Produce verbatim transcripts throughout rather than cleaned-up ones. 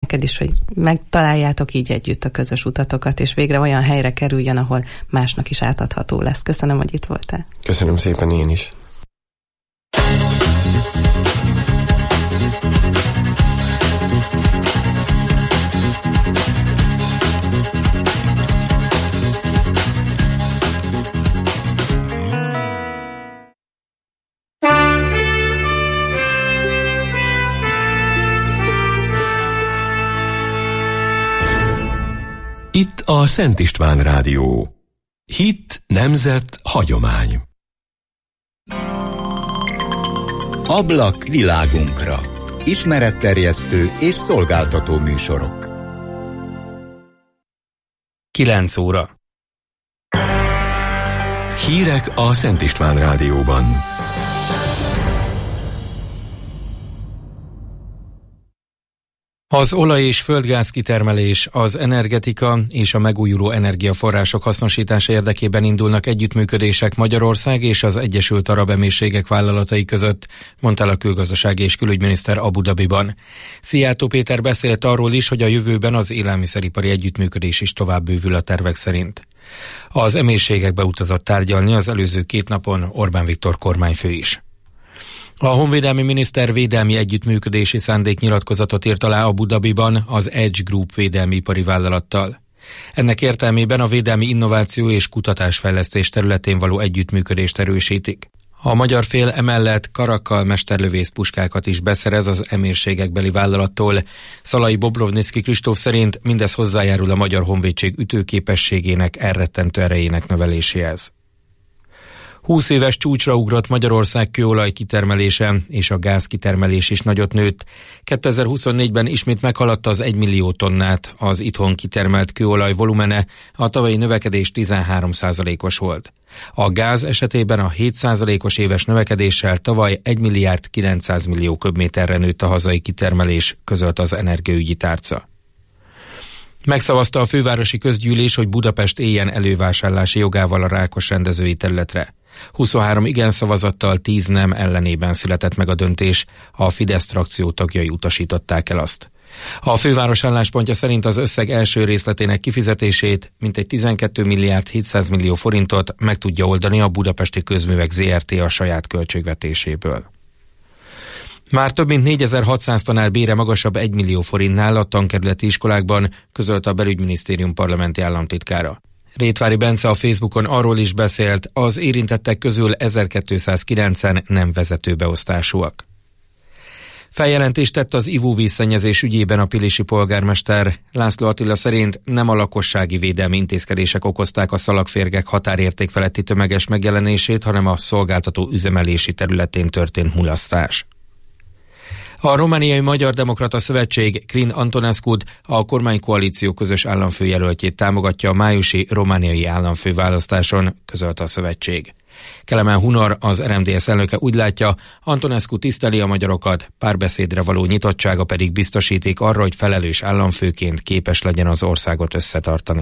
neked is, hogy megtaláljátok így együtt a közös utatokat, és végre olyan helyre kerüljen, ahol másnak is átadható lesz. Köszönöm, hogy itt voltál. Köszönöm szépen én is. Itt a Szent István Rádió. Hit, nemzet, hagyomány. Ablak világunkra. Ismeretterjesztő és szolgáltató műsorok. kilenc óra. Hírek a Szent István Rádióban. Az olaj- és földgáz kitermelés, az energetika és a megújuló energiaforrások hasznosítása érdekében indulnak együttműködések Magyarország és az Egyesült Arab Emírségek vállalatai között, mondta el a külgazdasági és külügyminiszter Abu Dhabiban. Szijjártó Péter beszélt arról is, hogy a jövőben az élelmiszeripari együttműködés is tovább bővül a tervek szerint. Az emírségekbe utazott tárgyalni az előző két napon Orbán Viktor kormányfő is. A honvédelmi miniszter védelmi együttműködési szándéknyilatkozatot írt alá Abu Dhabiban az Edge Group védelmi ipari vállalattal. Ennek értelmében a védelmi innováció és kutatásfejlesztés területén való együttműködést erősítik. A magyar fél emellett Karakkal mesterlövész puskákat is beszerez az emírségekbeli vállalattól. Szalai Bobrovnicki Kristóf szerint mindez hozzájárul a magyar honvédség ütőképességének, elrettentő erejének növeléséhez. húsz éves csúcsra ugrott Magyarország kőolaj kitermelése, és a gázkitermelés is nagyot nőtt. kétezer-huszonnégyben ismét meghaladta az egymillió tonnát, az itthon kitermelt kőolaj volumene, a tavalyi növekedés tizenhárom százalékos volt. A gáz esetében a hét százalékos éves növekedéssel tavaly egy milliárd kilencszáz millió köbméterre nőtt a hazai kitermelés, közölt az energiaügyi tárca. Megszavazta a fővárosi közgyűlés, hogy Budapest éljen elővásárlási jogával a Rákos rendezői területre. huszonhárom igen szavazattal, tíz nem ellenében született meg a döntés, a Fidesz frakció tagjai utasították el azt. A főváros álláspontja szerint az összeg első részletének kifizetését, mintegy tizenkét milliárd hétszáz millió forintot meg tudja oldani a Budapesti Közművek zé er té a saját költségvetéséből. Már több mint négyezer-hatszáz tanár bére magasabb egy millió forintnál a tankerületi iskolákban, közölte a Belügyminisztérium parlamenti államtitkára. Rétvári Bence a Facebookon arról is beszélt, az érintettek közül ezerkétszázkilencven nem vezetőbeosztásúak. Feljelentést tett az ivóvízszennyezés ügyében a pilisi polgármester. László Attila szerint nem a lakossági védelmi intézkedések okozták a szalagférgek határérték feletti tömeges megjelenését, hanem a szolgáltató üzemelési területén történt mulasztás. A Romániai Magyar Demokrata Szövetség Crin Antonescu-t, a kormánykoalíció közös államfőjelöltjét támogatja a májusi romániai államfőválasztáson, közölte a szövetség. Kelemen Hunor, az er em dé es elnöke úgy látja, Antonescu tiszteli a magyarokat, párbeszédre való nyitottsága pedig biztosíték arra, hogy felelős államfőként képes legyen az országot összetartani.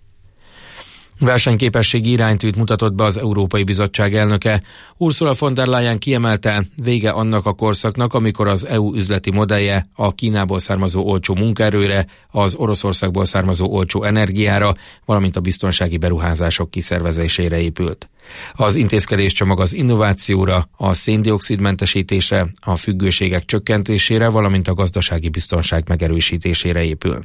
Versenyképességi iránytűt mutatott be az Európai Bizottság elnöke. Ursula von der Leyen kiemelte, vége annak a korszaknak, amikor az é u üzleti modellje a Kínából származó olcsó munkaerőre, az Oroszországból származó olcsó energiára, valamint a biztonsági beruházások kiszervezésére épült. Az intézkedéscsomag az innovációra, a széndioxid-mentesítésre, a függőségek csökkentésére, valamint a gazdasági biztonság megerősítésére épül.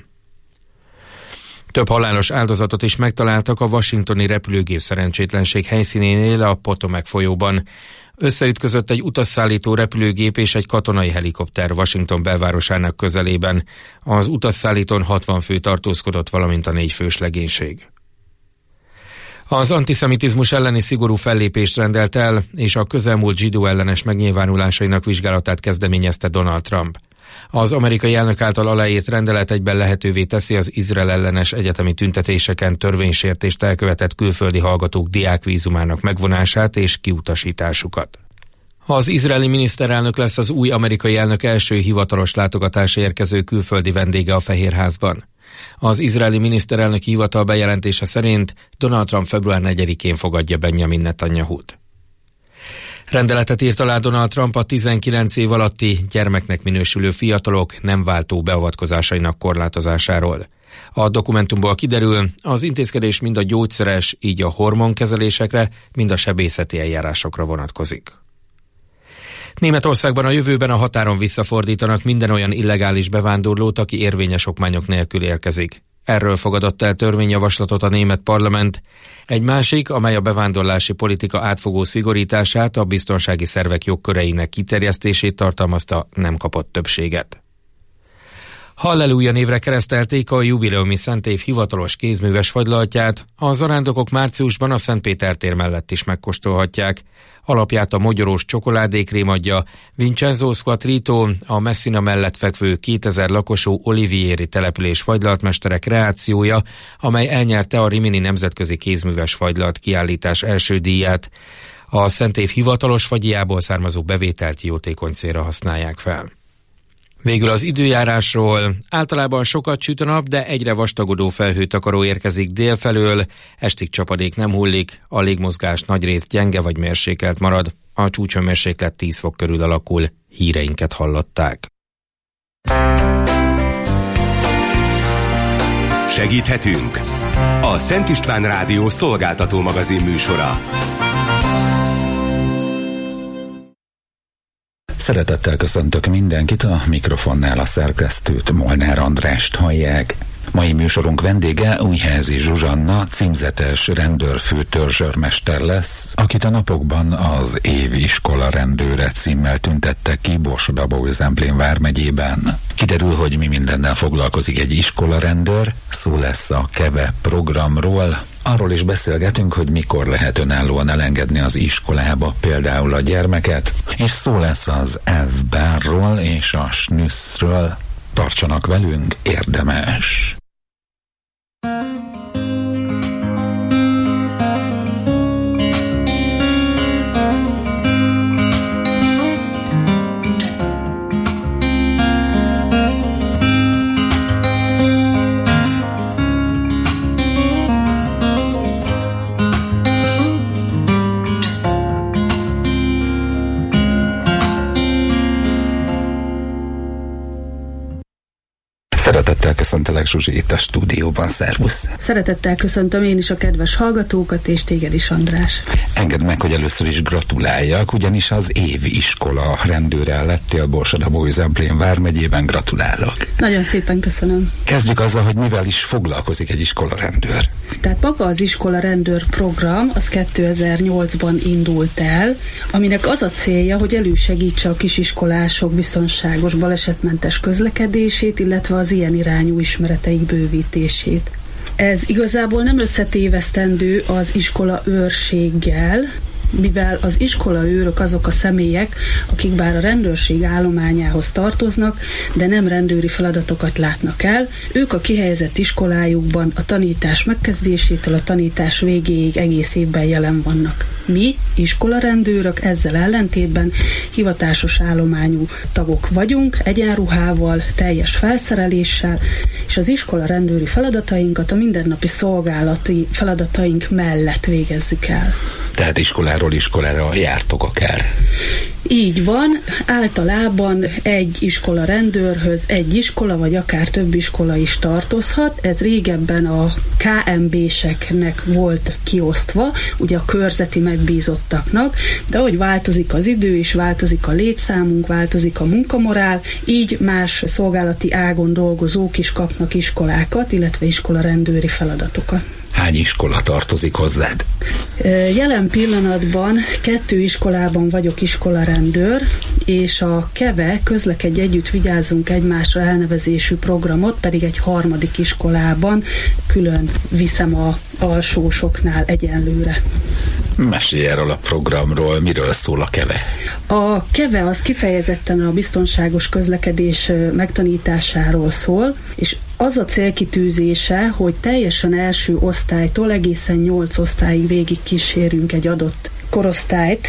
Több halálos áldozatot is megtaláltak a washingtoni repülőgép szerencsétlenség helyszínénél, a Potomac folyóban. Összeütközött egy utasszállító repülőgép és egy katonai helikopter Washington belvárosának közelében. Az utasszállítón hatvan fő tartózkodott, valamint a négy fős legénység. Az antiszemitizmus elleni szigorú fellépést rendelt el, és a közelmúlt zsidó ellenes megnyilvánulásainak vizsgálatát kezdeményezte Donald Trump. Az amerikai elnök által aláírt rendelet egyben lehetővé teszi az Izrael ellenes egyetemi tüntetéseken törvénysértést elkövetett külföldi hallgatók diákvízumának megvonását és kiutasításukat. Az izraeli miniszterelnök lesz az új amerikai elnök első hivatalos látogatásra érkező külföldi vendége a Fehérházban. Az izraeli miniszterelnöki hivatal bejelentése szerint Donald Trump február negyedikén fogadja Benjamin Netanyahut. Rendeletet írt alá Donald Trump a tizenkilenc év alatti gyermeknek minősülő fiatalok nem váltó beavatkozásainak korlátozásáról. A dokumentumból kiderül, az intézkedés mind a gyógyszeres, így a hormonkezelésekre, mind a sebészeti eljárásokra vonatkozik. Németországban a jövőben a határon visszafordítanak minden olyan illegális bevándorlót, aki érvényes okmányok nélkül érkezik. Erről fogadott el törvényjavaslatot a német parlament. Egy másik, amely a bevándorlási politika átfogó szigorítását, a biztonsági szervek jogköreinek kiterjesztését tartalmazta, nem kapott többséget. Halleluja névre keresztelték a jubileumi szentév hivatalos kézműves fagylaltját, a zarándokok márciusban a Szentpéter tér mellett is megkóstolhatják. Alapját a mogyorós csokoládékrém adja, Vincenzo Squatrito, a Messina mellett fekvő kétezer lakosú Olivieri település fagylaltmestere kreációja, amely elnyerte a Rimini nemzetközi kézműves fagylalt kiállítás első díját. A szentév hivatalos fagyjából származó bevételt jótékony célra használják fel. Végül az időjárásról. Általában sokat süt a nap, de egyre vastagodó felhőtakaró érkezik délfelől, estig csapadék nem hullik, a légmozgás nagyrészt gyenge vagy mérsékelt marad, a csúcshőmérséklet tíz fok körül alakul, híreinket hallották. Segíthetünk! A Szent István Rádió szolgáltató magazin műsora. Szeretettel köszöntök mindenkit, a mikrofonnál a szerkesztőt, Molnár Andrást hallják. Mai műsorunk vendége Újházi Zsuzsanna, címzetes rendőrfőtörzsörmester lesz, akit a napokban az év iskola rendőre címmel tüntettek ki Borsod-Abaúj-Zemplén vármegyében. Kiderül, hogy mi mindennel foglalkozik egy iskolarendőr, szó lesz a KEVE programról. Arról is beszélgetünk, hogy mikor lehet önállóan elengedni az iskolába például a gyermeket, és szó lesz az elfbárról és a snüsszről. Tartsanak velünk, érdemes! Szeretettel köszöntelek, Zsuzsi, itt a stúdióban. Szervusz! Szeretettel köszöntöm én is a kedves hallgatókat, és téged is, András. Engedd meg, hogy először is gratuláljak, ugyanis az év iskola rendőre lettél Borsod-Abaúj-Zemplén vármegyében. Gratulálok! Nagyon szépen köszönöm. Kezdjük azzal, hogy mivel is foglalkozik egy iskola rendőr. Tehát maga az iskola rendőr program az kétezer-nyolcban indult el, aminek az a célja, hogy elősegítse a kisiskolások biztonságos, balesetmentes közlekedését, illetve az ilyen irányú ismereteik bővítését. Ez igazából nem összetévesztendő az iskola őrséggel, mivel az iskolaőrök azok a személyek, akik bár a rendőrség állományához tartoznak, de nem rendőri feladatokat látnak el. Ők a kihelyezett iskolájukban a tanítás megkezdésétől a tanítás végéig egész évben jelen vannak. Mi, iskolarendőrök, ezzel ellentétben hivatásos állományú tagok vagyunk, egyenruhával, teljes felszereléssel, és az iskola rendőri feladatainkat a mindennapi szolgálati feladataink mellett végezzük el. Tehát iskoláról iskolára jártok akár? Így van, általában egy iskola rendőrhöz egy iskola, vagy akár több iskola is tartozhat. Ez régebben a ká em bé-seknek volt kiosztva, ugye a körzeti megbízottaknak, de ahogy változik az idő, és változik a létszámunk, változik a munkamorál, így más szolgálati ágon dolgozók is kapnak iskolákat, illetve iskola rendőri feladatokat. Hány iskola tartozik hozzád? Jelen pillanatban kettő iskolában vagyok iskolarendőr, és a KEVE, Közlekedj Együtt, Vigyázzunk Egymásra elnevezésű programot pedig egy harmadik iskolában külön viszem a alsósoknál egyenlőre. Mesélj erről a programról, miről szól a KEVE? A KEVE az kifejezetten a biztonságos közlekedés megtanításáról szól, és az a célkitűzése, hogy teljesen első osztálytól egészen nyolc osztályig végig kísérünk egy adott korosztályt,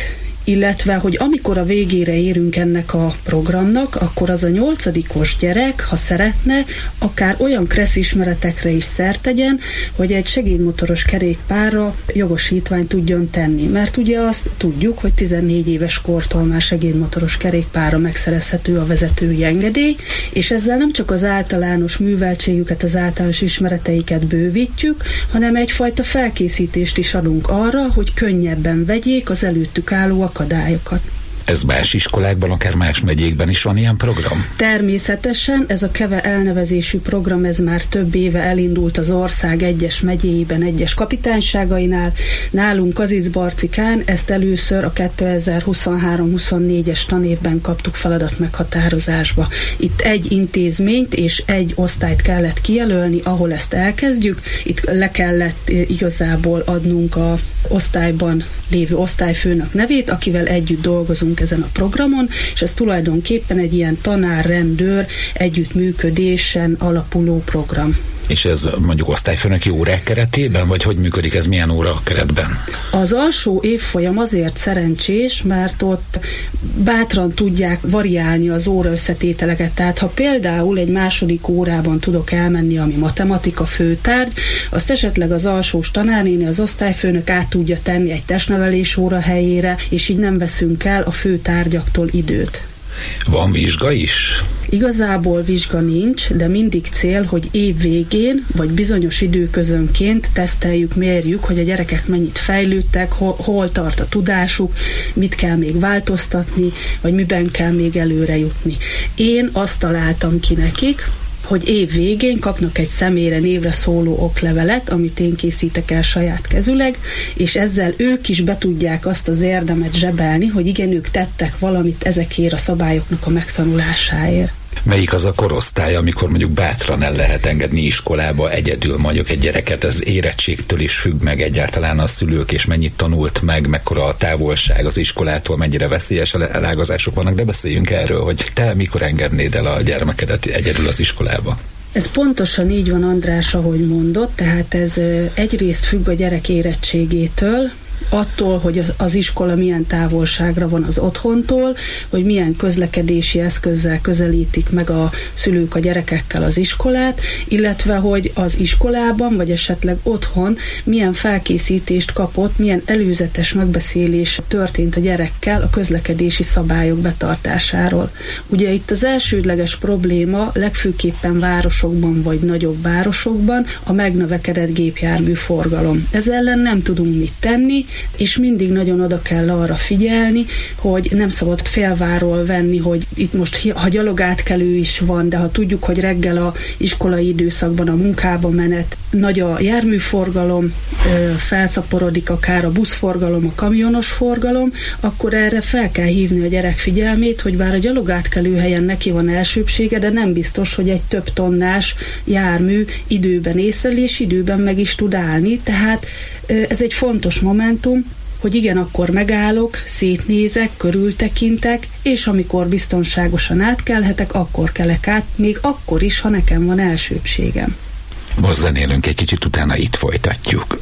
illetve, hogy amikor a végére érünk ennek a programnak, akkor az a nyolcadikos gyerek, ha szeretne, akár olyan kressz ismeretekre is szert tegyen, hogy egy segédmotoros kerékpárra jogosítványt tudjon tenni. Mert ugye azt tudjuk, hogy tizennégy éves kortól már segédmotoros kerékpárra megszerezhető a vezetői engedély, és ezzel nem csak az általános műveltségüket, az általános ismereteiket bővítjük, hanem egyfajta felkészítést is adunk arra, hogy könnyebben vegyék az előttük álló akadályokat. Ez más iskolákban, akár más megyékben is van ilyen program? Természetesen, ez a KEVE elnevezésű program, ez már több éve elindult az ország egyes megyéiben, egyes kapitányságainál. Nálunk Kazicbarcikán ezt először a kétezer-huszonhárom huszonnégyes tanévben kaptuk feladat meghatározásba. Itt egy intézményt és egy osztályt kellett kijelölni, ahol ezt elkezdjük. Itt le kellett igazából adnunk a osztályban lévő osztályfőnök nevét, akivel együtt dolgozunk ezen a programon, és ez tulajdonképpen egy ilyen tanár-rendőr együttműködésen alapuló program. És ez mondjuk osztályfőnöki órák keretében, vagy hogy működik ez, milyen óra keretben? Az alsó évfolyam azért szerencsés, mert ott bátran tudják variálni az óra összetételeket. Tehát ha például egy második órában tudok elmenni, ami matematika főtárgy, azt esetleg az alsós tanárnéni, az osztályfőnök át tudja tenni egy testnevelés óra helyére, és így nem veszünk el a főtárgyaktól időt. Van vizsga is? Igazából vizsga nincs, de mindig cél, hogy év végén, vagy bizonyos időközönként teszteljük, mérjük, hogy a gyerekek mennyit fejlődtek, hol, hol tart a tudásuk, mit kell még változtatni, vagy miben kell még előre jutni. Én azt találtam ki nekik, hogy év végén kapnak egy személyre, névre szóló oklevelet, amit én készítek el saját kezüleg, és ezzel ők is be tudják azt az érdemet zsebelni, hogy igen, ők tettek valamit ezekért a szabályoknak a megtanulásáért. Melyik az a korosztály, amikor mondjuk bátran el lehet engedni iskolába egyedül mondjuk egy gyereket? Ez érettségtől is függ meg egyáltalán a szülők, és mennyit tanult meg, mekkora a távolság az iskolától, mennyire veszélyes elágazások vannak, de beszéljünk erről, hogy te mikor engednéd el a gyermekedet egyedül az iskolába? Ez pontosan így van, András, ahogy mondott, tehát ez egyrészt függ a gyerek érettségétől, attól, hogy az iskola milyen távolságra van az otthontól, hogy milyen közlekedési eszközzel közelítik meg a szülők a gyerekekkel az iskolát, illetve hogy az iskolában, vagy esetleg otthon milyen felkészítést kapott, milyen előzetes megbeszélés történt a gyerekkel a közlekedési szabályok betartásáról. Ugye itt az elsődleges probléma legfőképpen városokban vagy nagyobb városokban a megnövekedett gépjármű forgalom. Ez ellen nem tudunk mit tenni, és mindig nagyon oda kell arra figyelni, hogy nem szabad félváról venni, hogy itt most ha gyalogátkelő is van, de ha tudjuk, hogy reggel a iskolai időszakban a munkába menet, nagy a járműforgalom, felszaporodik akár a buszforgalom, a kamionos forgalom, akkor erre fel kell hívni a gyerek figyelmét, hogy bár a gyalogátkelő helyen neki van elsőbsége, de nem biztos, hogy egy több tonnás jármű időben észlel, és időben meg is tud állni, tehát ez egy fontos momentum, hogy igen, akkor megállok, szétnézek, körültekintek, és amikor biztonságosan átkelhetek, akkor kelek át, még akkor is, ha nekem van elsőbségem. Most zenélünk egy kicsit, utána itt folytatjuk.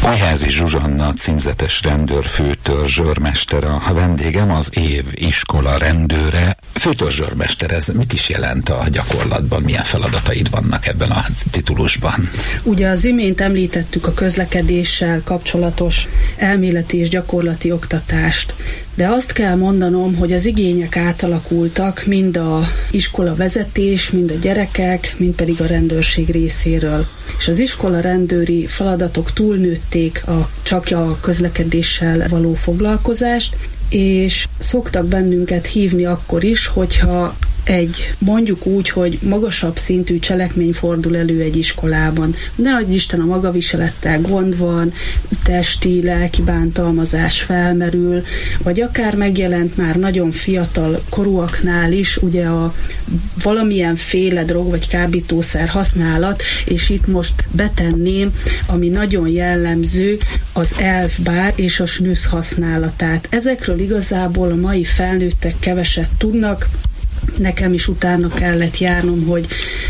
Újházi Zsuzsanna, címzetes rendőrfőtörzsőrmester a vendégem, az év iskola rendőre. Főtörzsőrmester, ez mit is jelent a gyakorlatban? Milyen feladataid vannak ebben a titulusban? Ugye az imént említettük a közlekedéssel kapcsolatos elméleti és gyakorlati oktatást, de azt kell mondanom, hogy az igények átalakultak mind a iskola vezetés, mind a gyerekek, mind pedig a rendőrség részéről. És az iskola rendőri feladatok túlnőtték a, csak a közlekedéssel való foglalkozást, és szoktak bennünket hívni akkor is, hogyha egy, mondjuk úgy, hogy magasabb szintű cselekmény fordul elő egy iskolában. De nagy Isten, a magaviselettel gond van, testi, lelki bántalmazás felmerül, vagy akár megjelent már nagyon fiatal korúaknál is ugye a valamilyen féle drog vagy kábítószer használat, és itt most betenném, ami nagyon jellemző, az elfbár és a snüsz használatát. Ezekről igazából a mai felnőttek keveset tudnak. Nekem is utána kellett járnom, hogy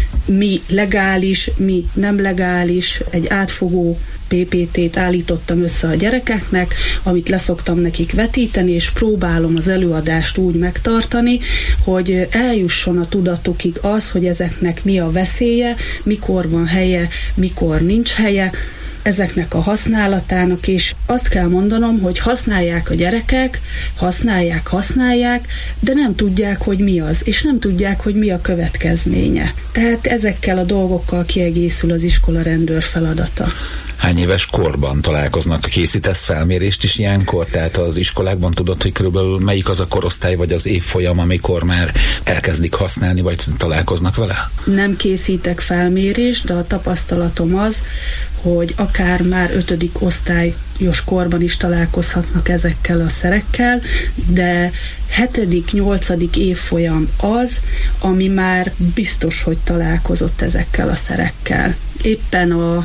mi legális, mi nem legális, egy átfogó pé pé té-t állítottam össze a gyerekeknek, amit leszoktam nekik vetíteni, és próbálom az előadást úgy megtartani, hogy eljusson a tudatukig az, hogy ezeknek mi a veszélye, mikor van helye, mikor nincs helye, ezeknek a használatának, és azt kell mondanom, hogy használják a gyerekek, használják, használják, de nem tudják, hogy mi az, és nem tudják, hogy mi a következménye. Tehát ezekkel a dolgokkal kiegészül az iskola rendőr feladata. Hány éves korban találkoznak? Készítesz felmérést is ilyenkor? Tehát az iskolákban tudod, hogy körülbelül melyik az a korosztály, vagy az évfolyam, amikor már elkezdik használni, vagy találkoznak vele? Nem készítek felmérést, de a tapasztalatom az, hogy akár már ötödik osztályos korban is találkozhatnak ezekkel a szerekkel, de hetedik, nyolcadik évfolyam az, ami már biztos, hogy találkozott ezekkel a szerekkel. Éppen a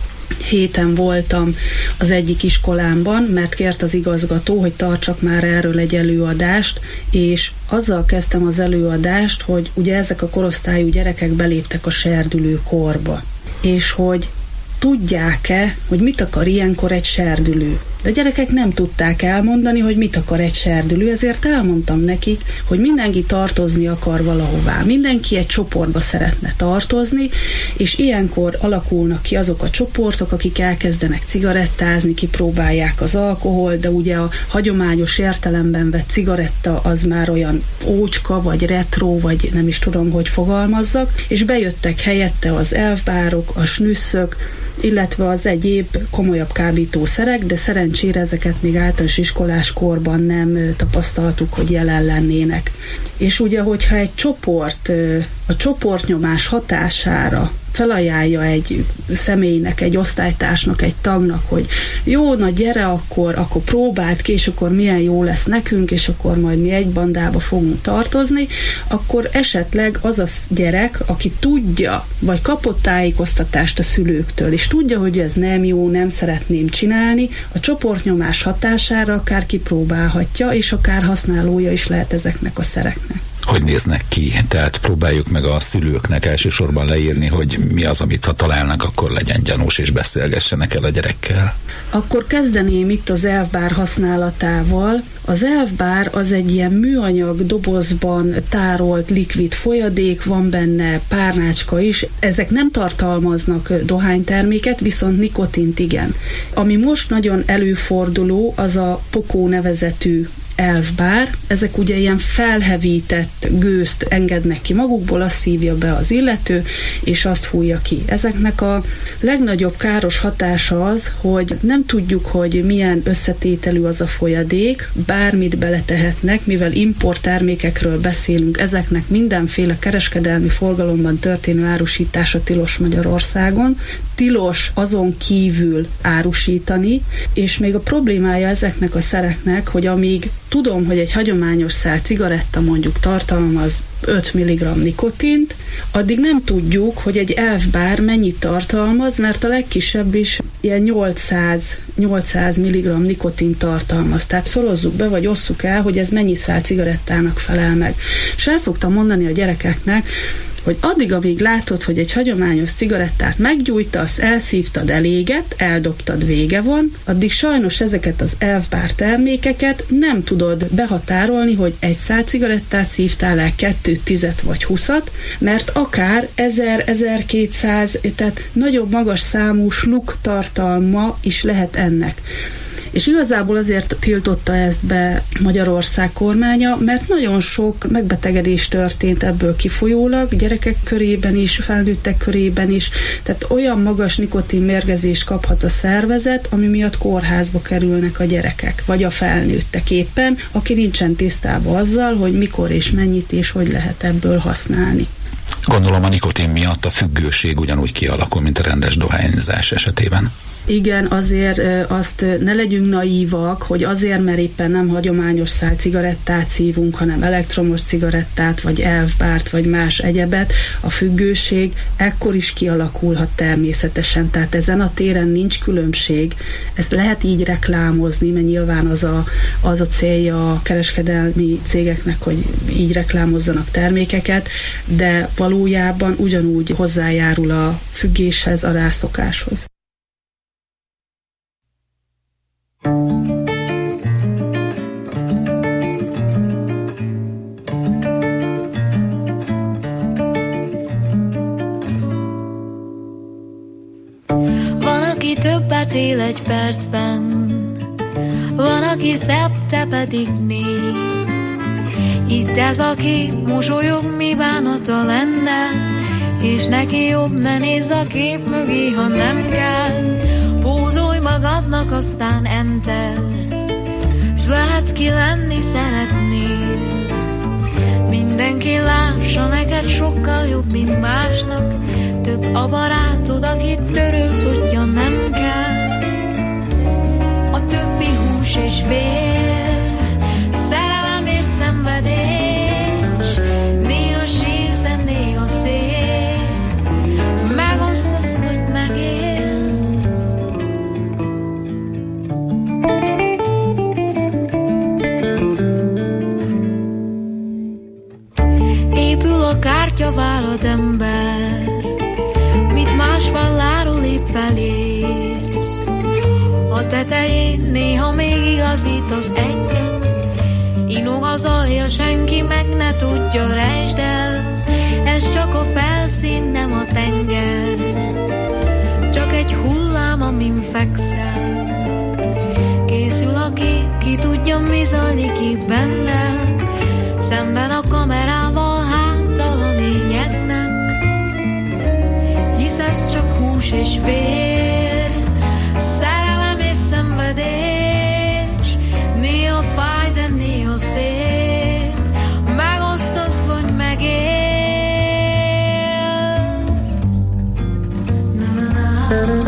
héten voltam az egyik iskolámban, mert kért az igazgató, hogy tartsak már erről egy előadást, és azzal kezdtem az előadást, hogy ugye ezek a korosztályú gyerekek beléptek a serdülő korba, és hogy tudják-e, hogy mit akar ilyenkor egy serdülő. De a gyerekek nem tudták elmondani, hogy mit akar egy serdülő, ezért elmondtam nekik, hogy mindenki tartozni akar valahová. Mindenki egy csoportba szeretne tartozni, és ilyenkor alakulnak ki azok a csoportok, akik elkezdenek cigarettázni, kipróbálják az alkohol, de ugye a hagyományos értelemben vett cigaretta az már olyan ócska, vagy retro, vagy nem is tudom, hogy fogalmazzak, és bejöttek helyette az elfbárok, a snüsszök, illetve az egyéb komolyabb kábítószerek, de szerencsére ezeket még általános iskolás korban nem tapasztaltuk, hogy jelen lennének. És ugye, hogyha egy csoport a csoportnyomás hatására felajánlja egy személynek, egy osztálytársnak, egy tagnak, hogy jó, na gyere, akkor, akkor próbáld ki, és akkor milyen jó lesz nekünk, és akkor majd mi egy bandába fogunk tartozni, akkor esetleg az a gyerek, aki tudja, vagy kapott tájékoztatást a szülőktől, és tudja, hogy ez nem jó, nem szeretném csinálni, a csoportnyomás hatására akár kipróbálhatja, és akár használója is lehet ezeknek a szereknek. Hogy néznek ki? Tehát próbáljuk meg a szülőknek elsősorban leírni, hogy mi az, amit ha találnak, akkor legyen gyanús, és beszélgessenek el a gyerekkel. Akkor kezdeném itt az elfbár használatával. Az elfbár az egy ilyen műanyag dobozban tárolt likvid folyadék, van benne párnácska is. Ezek nem tartalmaznak dohányterméket, viszont nikotint igen. Ami most nagyon előforduló, az a pokó nevezetű elfbár, ezek ugye ilyen felhevített gőzt engednek ki magukból, azt szívja be az illető, és azt fújja ki. Ezeknek a legnagyobb káros hatása az, hogy nem tudjuk, hogy milyen összetételű az a folyadék, bármit beletehetnek, mivel import termékekről beszélünk, ezeknek mindenféle kereskedelmi forgalomban történő árusítása tilos Magyarországon, tilos azon kívül árusítani, és még a problémája ezeknek a szereknek, hogy amíg tudom, hogy egy hagyományos szál cigaretta mondjuk tartalmaz öt milligramm nikotint, addig nem tudjuk, hogy egy elfbár mennyit tartalmaz, mert a legkisebb is ilyen nyolcszáz milligramm nikotint tartalmaz. Tehát szorozzuk be, vagy osszuk el, hogy ez mennyi szál cigarettának felel meg. És el szoktam mondani a gyerekeknek, hogy addig, amíg látod, hogy egy hagyományos cigarettát meggyújtasz, elszívtad, eléget, eldobtad, vége van, addig sajnos ezeket az elfbár termékeket nem tudod behatárolni, hogy egy szál cigarettát szívtál el, kettőt, tizet vagy huszat, mert akár ezer-ezerkétszáz, tehát nagyobb magas számú sluk tartalma is lehet ennek. És igazából azért tiltotta ezt be Magyarország kormánya, mert nagyon sok megbetegedés történt ebből kifolyólag, gyerekek körében is, felnőttek körében is, tehát olyan magas nikotinmérgezést kaphat a szervezet, ami miatt kórházba kerülnek a gyerekek, vagy a felnőttek éppen, aki nincsen tisztában azzal, hogy mikor és mennyit és hogy lehet ebből használni. Gondolom a nikotin miatt a függőség ugyanúgy kialakul, mint a rendes dohányzás esetében. Igen, azért azt ne legyünk naívak, hogy azért, mert éppen nem hagyományos szál cigarettát szívunk, hanem elektromos cigarettát, vagy elfbárt, vagy más egyebet, a függőség ekkor is kialakulhat természetesen. Tehát ezen a téren nincs különbség. Ezt lehet így reklámozni, mert nyilván az a, az a célja a kereskedelmi cégeknek, hogy így reklámozzanak termékeket, de valójában ugyanúgy hozzájárul a függéshez, a rászokáshoz. Van, aki többet él egy percben, van, aki szebb, te pedig nézd. Itt ez a kép, mosolyog, mi bánata lenne, és neki jobb, ne nézz a kép mögé, ha nem kell. Pózolj magadnak, aztán enter, s lehetsz ki lenni szeretnél. Mindenki lássa, neked sokkal jobb, mint másnak. Több a barátod, akit törölsz, hogyha nem kell. A többi hús és vér, szerelem és szenvedés, néha sírsz, de néha szép, megosztasz, hogy megélsz. Épül a kártyavállalat ember, mit más valláról épp felérsz. A tetején néha még igazítasz egyet, inog az alja, senki meg ne tudja, rejtsd el. Ez csak a felszín, nem a tenger, csak egy hullám, amin fekszel. Készül a kép, ki tudja, mi zajlik ki benned, szemben a kamerával, háttal a lényegnek. Hisz ez csak hús és vér, szerelem és szenvedés, néha fáj, de néha szép, megosztasz, vagy megélsz. Na, na, na.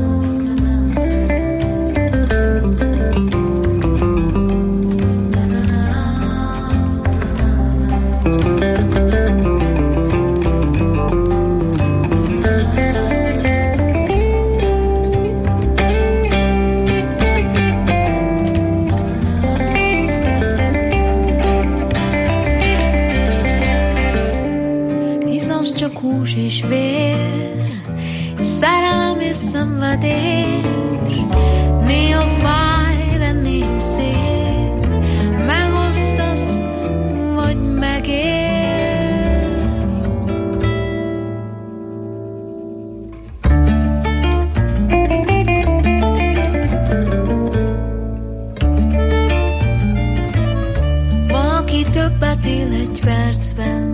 Hús és vér, szerelem és szenvedés, néha fáj, de néha szép, megosztasz, vagy megélsz. Valaki többet él egy percben,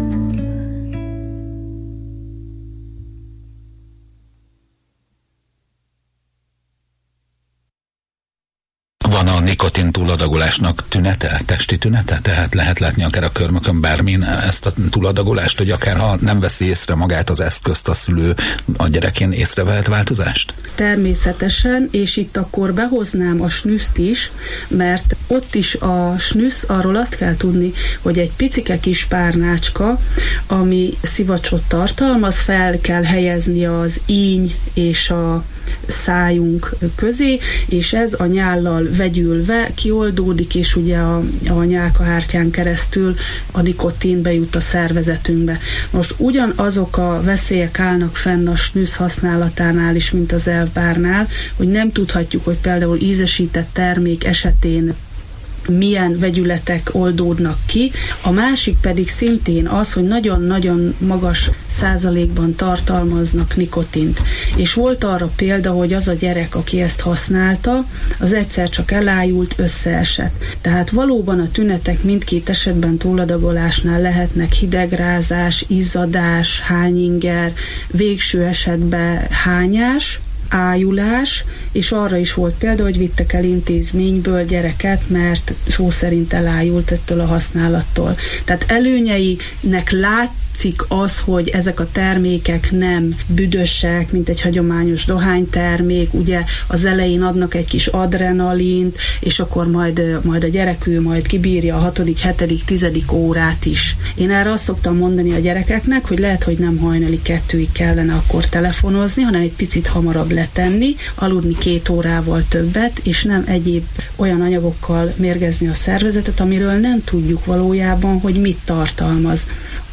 van a nikotin túladagolásnak tünete, testi tünete? Tehát lehet látni akár a körmökön bármin ezt a túladagolást, hogy akár ha nem veszi észre magát az eszközt a szülő, a gyerekén észrevehet változást? Természetesen, és itt akkor behoznám a snüszt is, mert ott is a snüsz, arról azt kell tudni, hogy egy picike kis párnácska, ami szivacsot tartalmaz, fel kell helyezni az íny és a szájunk közé, és ez a nyállal vegyülve kioldódik, és ugye a, a nyálkahártyán keresztül a nikotin bejut a szervezetünkbe. Most ugyanazok a veszélyek állnak fenn a snus használatánál is, mint az elfbárnál, hogy nem tudhatjuk, hogy például ízesített termék esetén milyen vegyületek oldódnak ki. A másik pedig szintén az, hogy nagyon-nagyon magas százalékban tartalmaznak nikotint. És volt arra példa, hogy az a gyerek, aki ezt használta, az egyszer csak elájult, összeesett. Tehát valóban a tünetek mindkét esetben túladagolásnál lehetnek hidegrázás, izzadás, hányinger, végső esetben hányás, ájulás, és arra is volt példa, hogy vittek el intézményből gyereket, mert szó szerint elájult ettől a használattól. Tehát előnyeinek látszik az, hogy ezek a termékek nem büdösek, mint egy hagyományos dohánytermék, ugye az elején adnak egy kis adrenalint, és akkor majd, majd a gyerekű majd kibírja a hatodik, hetedik, tizedik órát is. Én erre azt szoktam mondani a gyerekeknek, hogy lehet, hogy nem hajnali kettőig kellene akkor telefonozni, hanem egy picit hamarabb letenni, aludni két órával többet, és nem egyéb olyan anyagokkal mérgezni a szervezetet, amiről nem tudjuk valójában, hogy mit tartalmaz.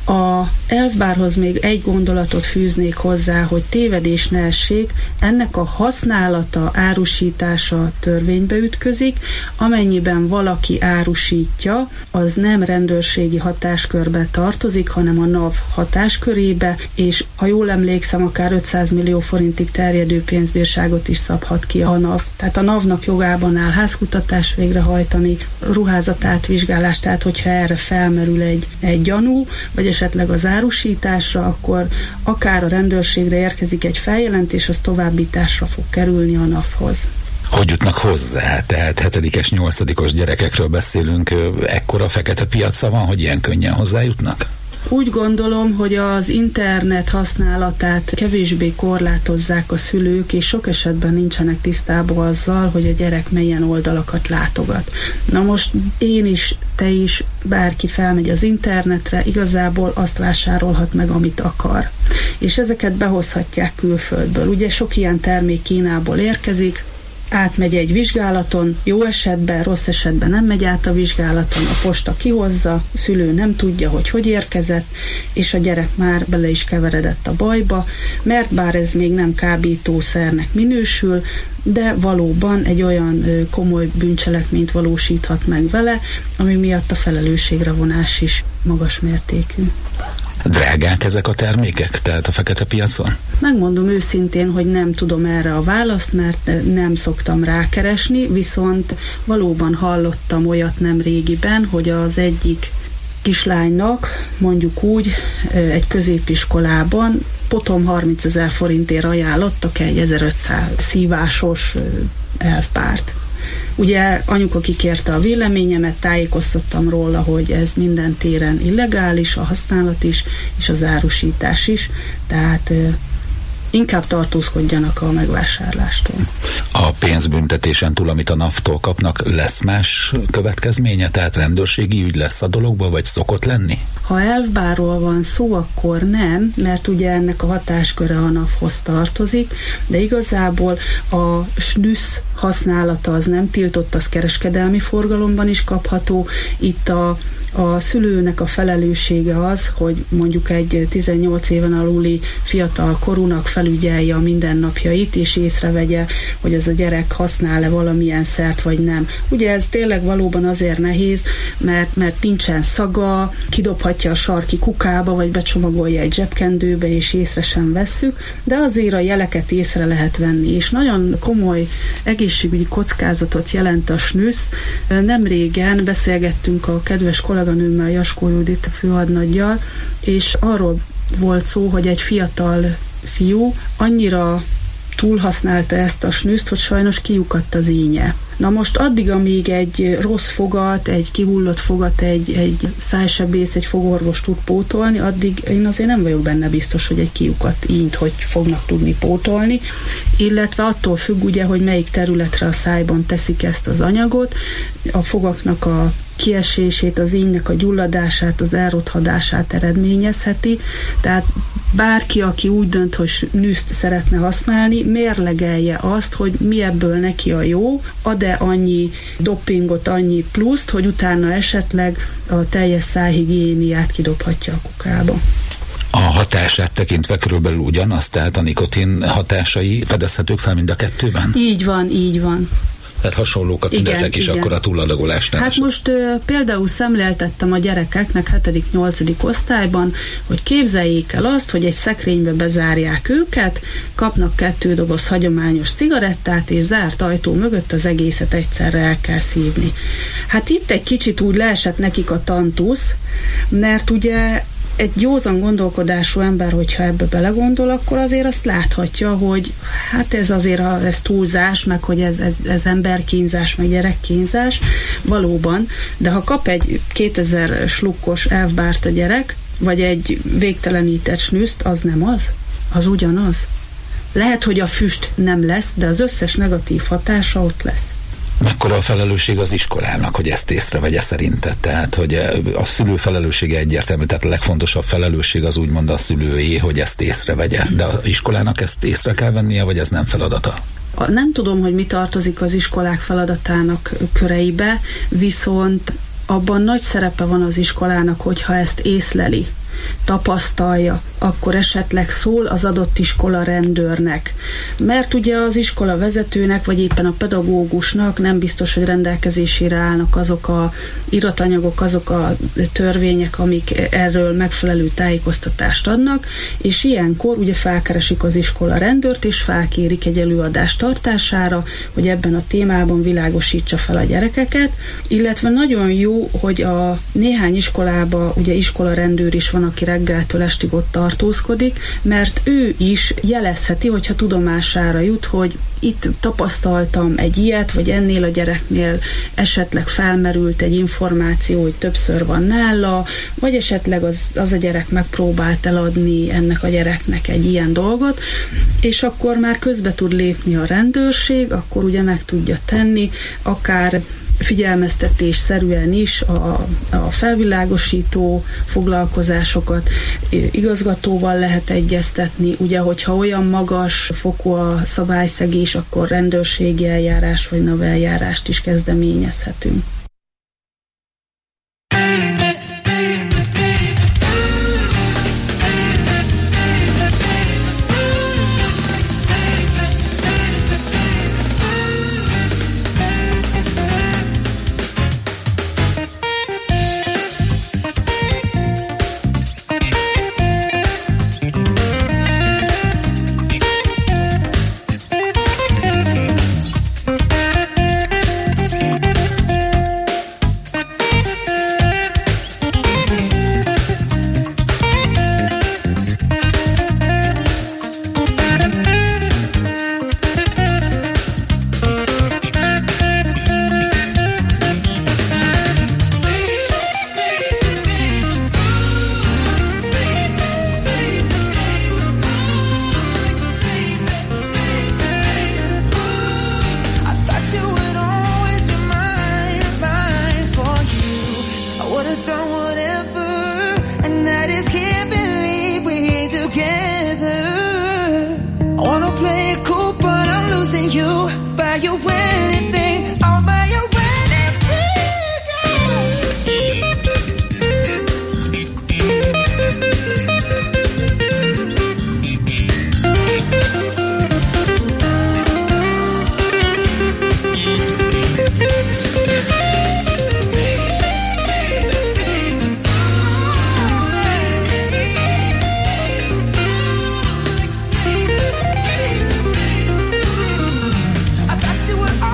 A elfbárhoz még egy gondolatot fűznék hozzá, hogy tévedés ne essék, ennek a használata, árusítása törvénybe ütközik, amennyiben valaki árusítja, az nem rendőrségi hatáskörbe tartozik, hanem a NAV hatáskörébe, és ha jól emlékszem, akár ötszáz millió forintig terjedő pénzbírságot is szabhat ki a NAV. Tehát a NAV-nak jogában áll házkutatást végrehajtani, ruházatátvizsgálást, tehát hogyha erre felmerül egy, egy gyanú, vagy esetleg az árusításra, akkor akár a rendőrségre érkezik egy feljelentés, az továbbításra fog kerülni a NAV-hoz. Hogy jutnak hozzá? Tehát hetedikes, nyolcadikos gyerekekről beszélünk, ekkora fekete piaca van, hogy ilyen könnyen hozzájutnak? Úgy gondolom, hogy az internet használatát kevésbé korlátozzák a szülők, és sok esetben nincsenek tisztában azzal, hogy a gyerek milyen oldalakat látogat. Na most én is, te is, bárki felmegy az internetre, igazából azt vásárolhat meg, amit akar. És ezeket behozhatják külföldből. Ugye sok ilyen termék Kínából érkezik, átmegy egy vizsgálaton, jó esetben, rossz esetben nem megy át a vizsgálaton, a posta kihozza, a szülő nem tudja, hogy hogy érkezett, és a gyerek már bele is keveredett a bajba, mert bár ez még nem kábítószernek minősül, de valóban egy olyan komoly bűncselekményt valósíthat meg vele, ami miatt a felelősségre vonás is magas mértékű. Drágák ezek a termékek, tehát a fekete piacon? Megmondom őszintén, hogy nem tudom erre a választ, mert nem szoktam rákeresni, viszont valóban hallottam olyat nem régiben, hogy az egyik kislánynak, mondjuk úgy, egy középiskolában potom harmincezer forintért ajánlottak egy ezerötszáz szívásos elfbárt. Ugye anyuka kikérte a véleményemet, tájékoztattam róla, hogy ez minden téren illegális, a használat is, és az árusítás is, tehát inkább tartózkodjanak a megvásárlástól. A pénzbüntetésen túl, amit a NAV-tól kapnak, lesz más következménye? Tehát rendőrségi ügy lesz a dologban, vagy szokott lenni? Ha elfbárról van szó, akkor nem, mert ugye ennek a hatásköre a NAV-hoz tartozik, de igazából a snus használata az nem tiltott, az kereskedelmi forgalomban is kapható. Itt a A szülőnek a felelőssége az, hogy mondjuk egy tizennyolc éven aluli fiatal korúnak felügyelje a mindennapjait, és észrevegye, hogy ez a gyerek használ-e valamilyen szert, vagy nem. Ugye ez tényleg valóban azért nehéz, mert, mert nincsen szaga, kidobhatja a sarki kukába, vagy becsomagolja egy zsebkendőbe, és észre sem vesszük, de azért a jeleket észre lehet venni, és nagyon komoly egészségügyi kockázatot jelent a snus. Nem régen beszélgettünk a kedves kolléganőmmel, Jaskó Judit, a főhadnaggyal, és arról volt szó, hogy egy fiatal fiú annyira túlhasználta ezt a snuszt, hogy sajnos kiukadt az ínye. Na most addig, amíg egy rossz fogat, egy kihullott fogat, egy, egy szájsebész, egy fogorvos tud pótolni, addig én azért nem vagyok benne biztos, hogy egy kiukat ínt, hogy fognak tudni pótolni, illetve attól függ ugye, hogy melyik területre a szájban teszik ezt az anyagot, a fogaknak a kiesését, az ínynek a gyulladását, az elrothadását eredményezheti. Tehát bárki, aki úgy dönt, hogy snűzt szeretne használni, mérlegelje azt, hogy mi ebből neki a jó, ad-e annyi dopingot, annyi pluszt, hogy utána esetleg a teljes szájhigiéniát kidobhatja a kukába. A hatását tekintve körülbelül ugyanaz, tehát a nikotin hatásai fedezhetők fel mind a kettőben? Így van, így van. Tehát hasonlók a tünetek is, igen. Akkor a túladagolásnál. Hát most ö, például szemléltettem a gyerekeknek hetedik-nyolcadik osztályban, hogy képzeljék el azt, hogy egy szekrénybe bezárják őket, kapnak kettő doboz hagyományos cigarettát, és zárt ajtó mögött az egészet egyszerre el kell szívni. Hát itt egy kicsit úgy leesett nekik a tantusz, mert ugye egy józan gondolkodású ember, hogyha ebbe belegondol, akkor azért azt láthatja, hogy hát ez azért a, ez túlzás, meg hogy ez, ez, ez emberkínzás, meg gyerekkínzás, valóban, de ha kap egy kétezer slukkos elfbárt a gyerek, vagy egy végtelenített snűzt, az nem az, az ugyanaz. Lehet, hogy a füst nem lesz, de az összes negatív hatása ott lesz. Mekkora a felelősség az iskolának, hogy ezt észrevegye szerinted? Tehát, hogy a szülő felelőssége egyértelmű, tehát a legfontosabb felelősség az úgymond a szülőjé, hogy ezt észrevegye. De az iskolának ezt észre kell vennie, vagy ez nem feladata? Nem tudom, hogy mi tartozik az iskolák feladatának köreibe, viszont abban nagy szerepe van az iskolának, hogyha ezt észleli, tapasztalja, akkor esetleg szól az adott iskola rendőrnek. Mert ugye az iskola vezetőnek, vagy éppen a pedagógusnak nem biztos, hogy rendelkezésére állnak azok a iratanyagok, azok a törvények, amik erről megfelelő tájékoztatást adnak, és ilyenkor ugye felkeresik az iskola rendőrt, és felkérik egy előadás tartására, hogy ebben a témában világosítsa fel a gyerekeket, illetve nagyon jó, hogy a néhány iskolában ugye iskola rendőr is van, aki reggeltől estig ott tartózkodik, mert ő is jelezheti, hogyha tudomására jut, hogy itt tapasztaltam egy ilyet, vagy ennél a gyereknél esetleg felmerült egy információ, hogy többször van nála, vagy esetleg az, az a gyerek megpróbált eladni ennek a gyereknek egy ilyen dolgot, és akkor már közbe tud lépni a rendőrség, akkor ugye meg tudja tenni, akár figyelmeztetésszerűen is a, a felvilágosító foglalkozásokat igazgatóval lehet egyeztetni. Ugye, hogyha olyan magas fokú a szabályszegés, akkor rendőrségi eljárás vagy naveljárást is kezdeményezhetünk. You were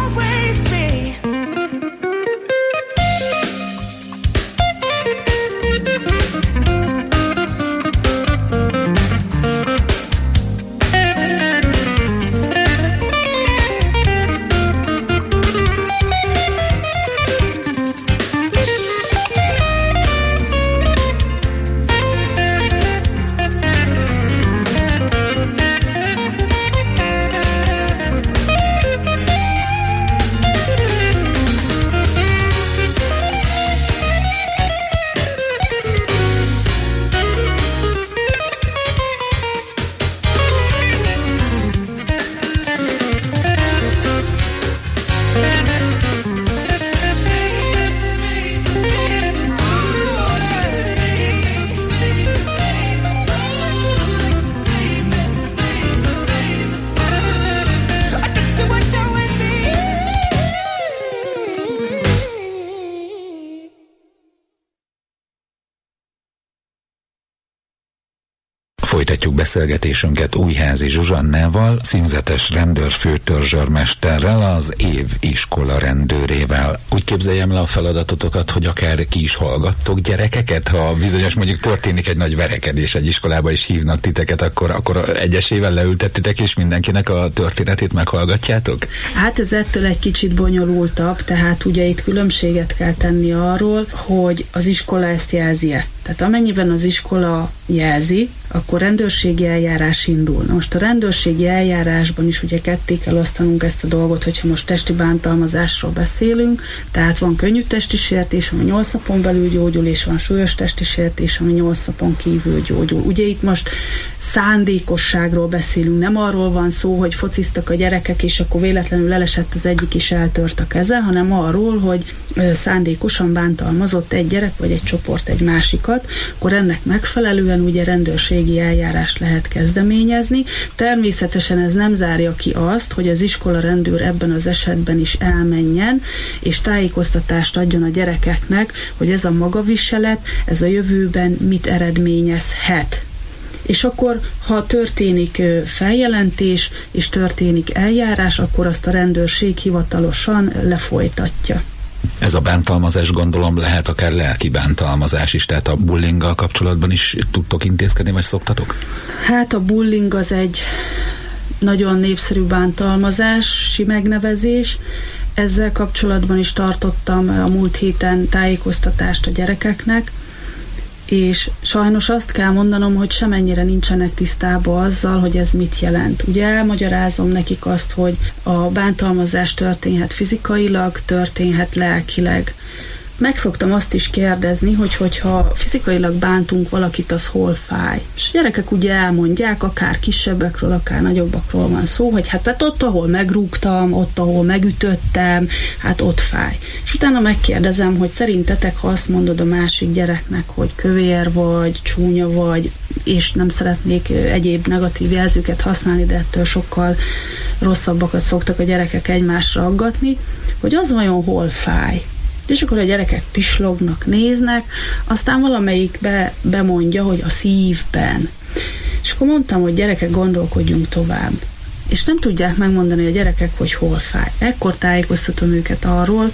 Folytatjuk beszélgetésünket Újházi Zsuzsannával, címzetes rendőrfőtörzsörmesterrel, az év iskola rendőrével. Úgy képzeljem le a feladatotokat, hogy akár ki is hallgattok gyerekeket, ha bizonyos mondjuk történik egy nagy verekedés egy iskolába, és hívnak titeket, akkor, akkor egyesével leültettitek, és mindenkinek a történetét meghallgatjátok? Hát ez ettől egy kicsit bonyolultabb, tehát ugye itt különbséget kell tenni arról, hogy az iskola ezt jelzi-e. Tehát amennyiben az iskola jelzi, akkor rendőrségi eljárás indul. Na most a rendőrségi eljárásban is ugye ketté kell osztanunk ezt a dolgot, hogyha most testi bántalmazásról beszélünk, tehát van könnyű testi sértés, ami nyolc napon belül gyógyul, és van súlyos testi sértés, ami nyolc napon kívül gyógyul. Ugye itt most szándékosságról beszélünk, nem arról van szó, hogy fociztak a gyerekek, és akkor véletlenül elesett az egyik is eltört a keze, hanem arról, hogy szándékosan bántalmazott egy gyerek, vagy egy csoport egy másikat, akkor ennek megfelelően ugye rendőrségi eljárást lehet kezdeményezni. Természetesen ez nem zárja ki azt, hogy az iskola rendőr ebben az esetben is elmenjen, és tájékoztatást adjon a gyerekeknek, hogy ez a magaviselet, ez a jövőben mit eredményezhet. És akkor, ha történik feljelentés, és történik eljárás, akkor azt a rendőrség hivatalosan lefolytatja. Ez a bántalmazás, gondolom, lehet akár lelki bántalmazás is, tehát a bullinggal kapcsolatban is tudtok intézkedni, vagy szoktatok? Hát a bullying az egy nagyon népszerű bántalmazási megnevezés. Ezzel kapcsolatban is tartottam a múlt héten tájékoztatást a gyerekeknek, és sajnos azt kell mondanom, hogy semennyire nincsenek tisztában azzal, hogy ez mit jelent. Ugye elmagyarázom nekik azt, hogy a bántalmazás történhet fizikailag, történhet lelkileg. Meg szoktam azt is kérdezni, hogy hogyha fizikailag bántunk valakit, az hol fáj. És a gyerekek ugye elmondják, akár kisebbekről, akár nagyobbakról van szó, hogy hát, hát ott, ahol megrúgtam, ott, ahol megütöttem, hát ott fáj. És utána megkérdezem, hogy szerintetek, ha azt mondod a másik gyereknek, hogy kövér vagy, csúnya vagy, és nem szeretnék egyéb negatív jelzőket használni, de ettől sokkal rosszabbakat szoktak a gyerekek egymásra aggatni, hogy az vajon hol fáj. És akkor a gyerekek pislognak, néznek, aztán valamelyik be, bemondja, hogy a szívben. És akkor mondtam, hogy gyerekek, gondolkodjunk tovább. És nem tudják megmondani a gyerekek, hogy hol fáj. Ekkor tájékoztatom őket arról,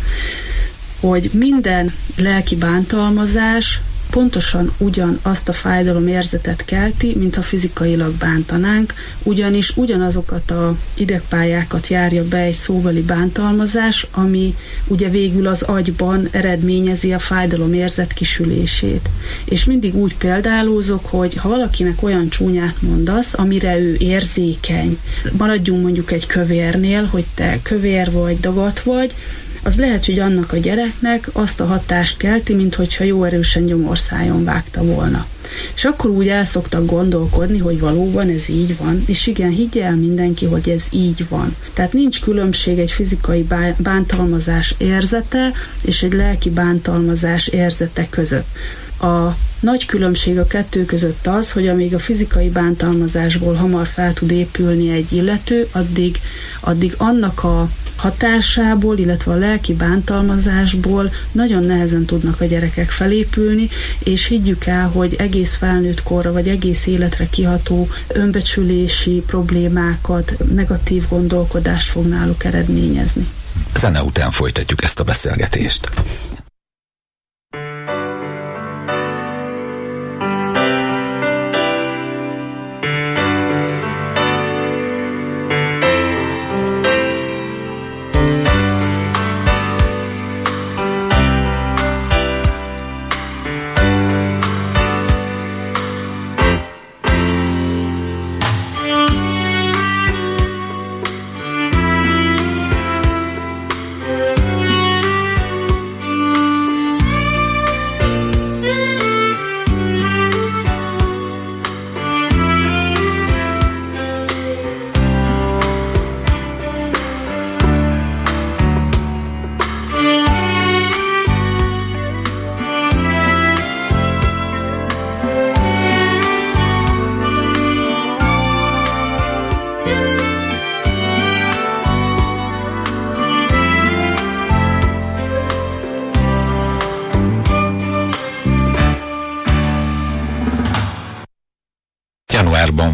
hogy minden lelki bántalmazás pontosan ugyanazt a fájdalomérzetet kelti, mintha fizikailag bántanánk, ugyanis ugyanazokat a idegpályákat járja be egy szóbeli bántalmazás, ami ugye végül az agyban eredményezi a fájdalomérzet kisülését. És mindig úgy példálózok, hogy ha valakinek olyan csúnyát mondasz, amire ő érzékeny, maradjunk mondjuk egy kövérnél, hogy te kövér vagy, dagat vagy, az lehet, hogy annak a gyereknek azt a hatást kelti, mint hogyha jó erősen gyomorszájon vágta volna. És akkor úgy el szoktak gondolkodni, hogy valóban ez így van, és igen, higgye el mindenki, hogy ez így van. Tehát nincs különbség egy fizikai bántalmazás érzete és egy lelki bántalmazás érzete között. A nagy különbség a kettő között az, hogy amíg a fizikai bántalmazásból hamar fel tud épülni egy illető, addig, addig annak a hatásából, illetve a lelki bántalmazásból nagyon nehezen tudnak a gyerekek felépülni, és higgyük el, hogy egész felnőtt korra, vagy egész életre kiható önbecsülési problémákat, negatív gondolkodást fog náluk eredményezni. Zene után folytatjuk ezt a beszélgetést.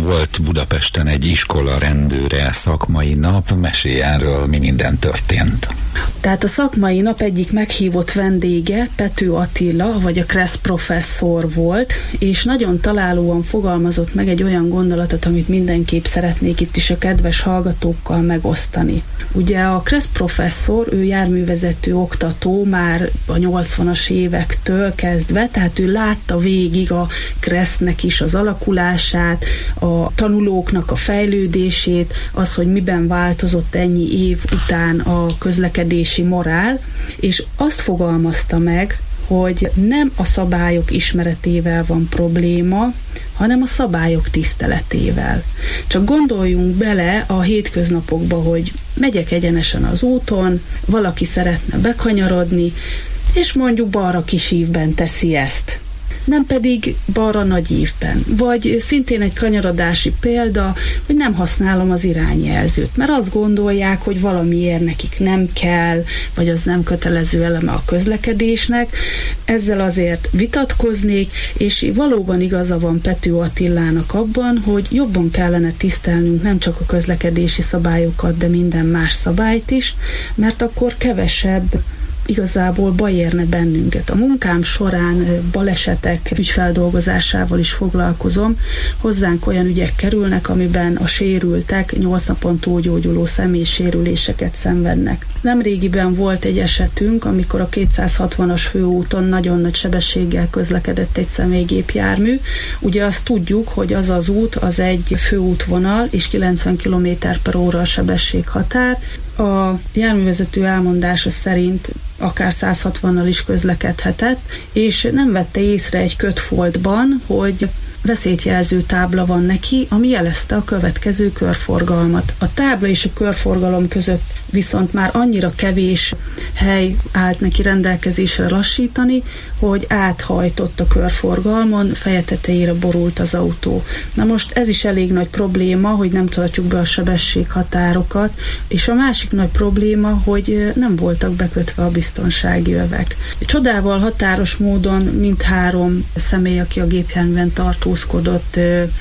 volt Budapesten egy iskola rendőre szakmai nap, mesélj erről, mi minden történt. Tehát a szakmai nap egyik meghívott vendége Pető Attila, vagy a Kressz professzor volt, és nagyon találóan fogalmazott meg egy olyan gondolatot, amit mindenképp szeretnék itt is a kedves hallgatókkal megosztani. Ugye a Kressz professzor, ő járművezető oktató már a nyolcvanas évektől kezdve, tehát ő látta végig a Kressznek is az alakulását, a tanulóknak a fejlődését, az, hogy miben változott ennyi év után a közlekedési morál, és azt fogalmazta meg, hogy nem a szabályok ismeretével van probléma, hanem a szabályok tiszteletével. Csak gondoljunk bele a hétköznapokba, hogy megyek egyenesen az úton, valaki szeretne bekanyarodni, és mondjuk balra kis ívben teszi ezt. Nem pedig balra nagy ívben. Vagy szintén egy kanyarodási példa, hogy nem használom az irányjelzőt, mert azt gondolják, hogy valamiért nekik nem kell, vagy az nem kötelező eleme a közlekedésnek. Ezzel azért vitatkoznék, és valóban igaza van Pető Attilának abban, hogy jobban kellene tisztelnünk nem csak a közlekedési szabályokat, de minden más szabályt is, mert akkor kevesebb igazából baj érne bennünket. A munkám során balesetek ügyfeldolgozásával is foglalkozom. Hozzánk olyan ügyek kerülnek, amiben a sérültek nyolc napon túlgyógyuló személysérüléseket szenvednek. Nemrégiben volt egy esetünk, amikor a kétszázhatvanas főúton nagyon nagy sebességgel közlekedett egy személygépjármű. Ugye azt tudjuk, hogy az az út az egy főútvonal, és kilencven kilométer per óra a sebességhatár. A járművezető elmondása szerint akár száz hatvannal is közlekedhetett, és nem vette észre egy kötfoltban, hogy veszélyjelző tábla van neki, ami jelezte a következő körforgalmat. A tábla és a körforgalom között viszont már annyira kevés hely állt neki rendelkezésre lassítani, hogy áthajtott a körforgalmon, feje tetejére borult az autó. Na most ez is elég nagy probléma, hogy nem tartjuk be a sebességhatárokat, és a másik nagy probléma, hogy nem voltak bekötve a biztonsági övek. Csodával határos módon mindhárom személy, aki a gépjárműben tartózkodott,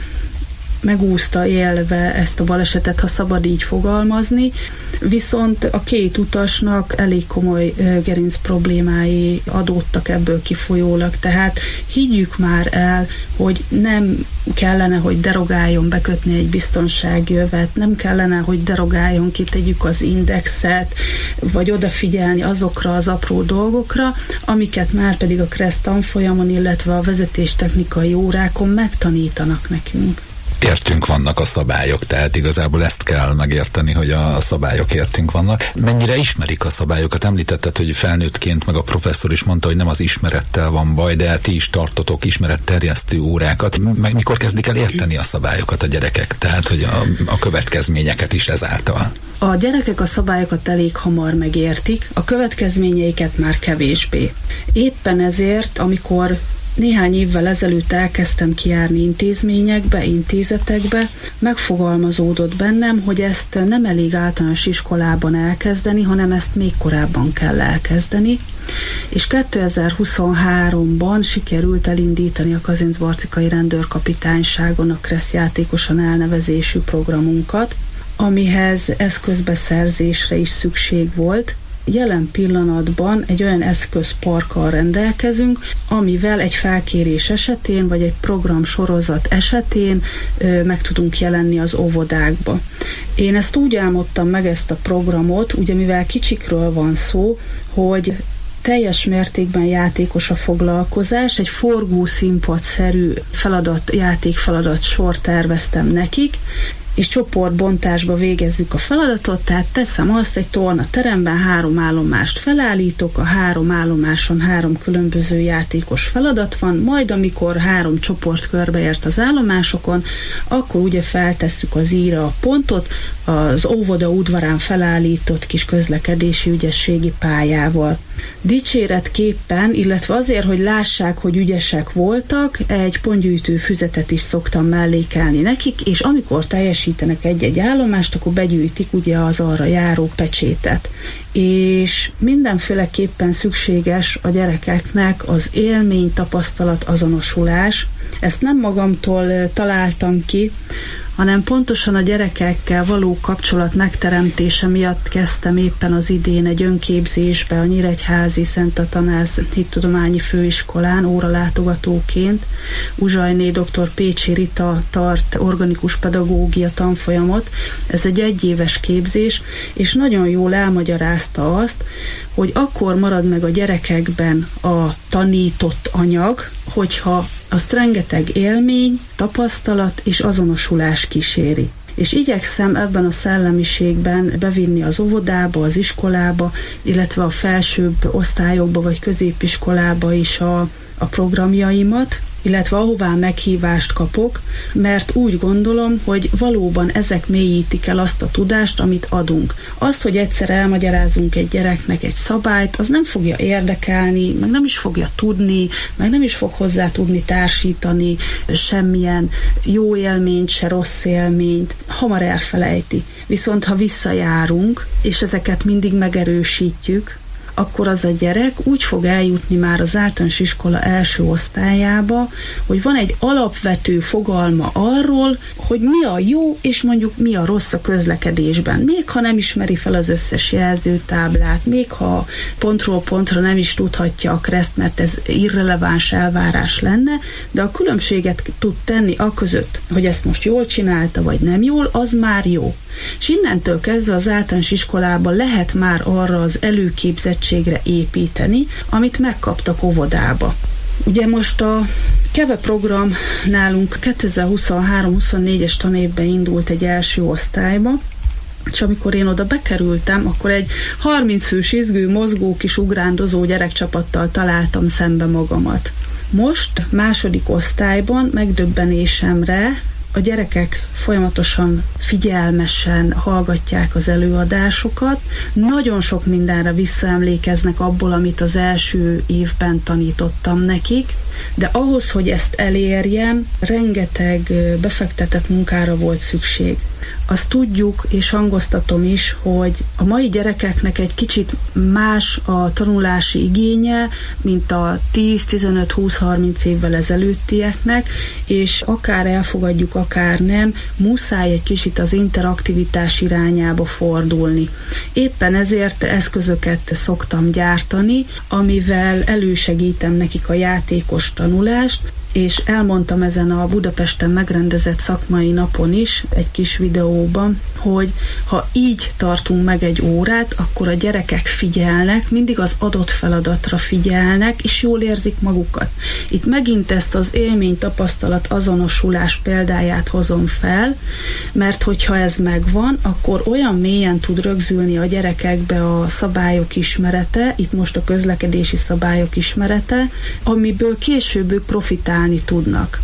megúszta élve ezt a balesetet, ha szabad így fogalmazni, viszont a két utasnak elég komoly gerinc problémái adódtak ebből kifolyólag, tehát higgyük már el, hogy nem kellene, hogy derogáljon bekötni egy biztonsági övet, nem kellene, hogy derogáljon, kitegyük az indexet, vagy odafigyelni azokra az apró dolgokra, amiket már pedig a Kressz tanfolyamon, illetve a vezetéstechnikai órákon megtanítanak nekünk. Értünk vannak a szabályok, tehát igazából ezt kell megérteni, hogy a szabályok értünk vannak. Mennyire ismerik a szabályokat? Említetted, hogy felnőttként, meg a professzor is mondta, hogy nem az ismerettel van baj, de ti is tartotok ismeretterjesztő órákat. Meg mikor kezdik el érteni a szabályokat a gyerekek? Tehát, hogy a, a következményeket is ezáltal. A gyerekek a szabályokat elég hamar megértik, a következményeiket már kevésbé. Éppen ezért, amikor néhány évvel ezelőtt elkezdtem kijárni intézményekbe, intézetekbe, megfogalmazódott bennem, hogy ezt nem elég általános iskolában elkezdeni, hanem ezt még korábban kell elkezdeni, és kétezer-huszonháromban sikerült elindítani a Kazincbarcikai rendőrkapitányságon a Kressz játékosan elnevezésű programunkat, amihez eszközbeszerzésre is szükség volt. Jelen pillanatban egy olyan eszközparkkal rendelkezünk, amivel egy felkérés esetén, vagy egy programsorozat esetén ö, meg tudunk jelenni az óvodákba. Én ezt úgy álmodtam meg, ezt a programot, ugye mivel kicsikről van szó, hogy teljes mértékben játékos a foglalkozás, egy forgó színpadszerű feladat, játékfeladat sor terveztem nekik, és csoportbontásba végezzük a feladatot, tehát teszem azt, egy tornateremben három állomást felállítok, a három állomáson három különböző játékos feladat van, majd amikor három csoport körbeért az állomásokon, akkor ugye feltesszük az íra a pontot az óvoda udvarán felállított kis közlekedési ügyességi pályával. Dicséretképpen, illetve azért, hogy lássák, hogy ügyesek voltak, egy pontgyűjtő füzetet is szoktam mellékelni nekik, és amikor teljesítenek egy-egy állomást, akkor begyűjtik ugye az arra járó pecsétet. És mindenféleképpen szükséges a gyerekeknek az élmény, tapasztalat, azonosulás, Ezt nem magamtól találtam ki, hanem pontosan a gyerekekkel való kapcsolat megteremtése miatt kezdtem éppen az idén egy önképzésbe a Nyíregyházi Szent Atanáz Hittudományi Főiskolán óralátogatóként. Uzsajné dr. Pécsi Rita tart organikus pedagógia tanfolyamot. Ez egy egyéves képzés, és nagyon jól elmagyarázta azt, hogy akkor marad meg a gyerekekben a tanított anyag, hogyha azt rengeteg élmény, tapasztalat és azonosulás kíséri. És igyekszem ebben a szellemiségben bevinni az óvodába, az iskolába, illetve a felsőbb osztályokba vagy középiskolába is a, a programjaimat, illetve ahová meghívást kapok, mert úgy gondolom, hogy valóban ezek mélyítik el azt a tudást, amit adunk. Az, hogy egyszer elmagyarázunk egy gyereknek egy szabályt, az nem fogja érdekelni, meg nem is fogja tudni, meg nem is fog hozzá tudni társítani semmilyen jó élményt, se rossz élményt, hamar elfelejti. Viszont ha visszajárunk, és ezeket mindig megerősítjük, akkor az a gyerek úgy fog eljutni már az általános iskola első osztályába, hogy van egy alapvető fogalma arról, hogy mi a jó, és mondjuk mi a rossz a közlekedésben. Még ha nem ismeri fel az összes jelzőtáblát, még ha pontról pontra nem is tudhatja a kreszt, mert ez irreleváns elvárás lenne, de a különbséget tud tenni aközött, hogy ezt most jól csinálta, vagy nem jól, az már jó. És innentől kezdve az általános iskolában lehet már arra az előképzettségre építeni, amit megkaptak óvodába. Ugye most a KEVE program nálunk kétezer-huszonhárom huszonnégyes tanévben indult egy első osztályba, és amikor én oda bekerültem, akkor egy harminc fős izgő, mozgó, kis ugrándozó gyerekcsapattal találtam szembe magamat. Most második osztályban megdöbbenésemre a gyerekek folyamatosan figyelmesen hallgatják az előadásokat, nagyon sok mindenre visszaemlékeznek abból, amit az első évben tanítottam nekik, de ahhoz, hogy ezt elérjem, rengeteg befektetett munkára volt szükség. Azt tudjuk, és hangoztatom is, hogy a mai gyerekeknek egy kicsit más a tanulási igénye, mint a tíz, tizenöt, húsz, harminc évvel ezelőttieknek, és akár elfogadjuk, akár nem, muszáj egy kicsit az interaktivitás irányába fordulni. Éppen ezért eszközöket szoktam gyártani, amivel elősegítem nekik a játékos tanulást, és elmondtam ezen a Budapesten megrendezett szakmai napon is, egy kis videóban, hogy ha így tartunk meg egy órát, akkor a gyerekek figyelnek, mindig az adott feladatra figyelnek, és jól érzik magukat. Itt megint ezt az élmény, tapasztalat, azonosulás példáját hozom fel, mert hogyha ez megvan, akkor olyan mélyen tud rögzülni a gyerekekbe a szabályok ismerete, itt most a közlekedési szabályok ismerete, amiből később ők profitálni tudnak.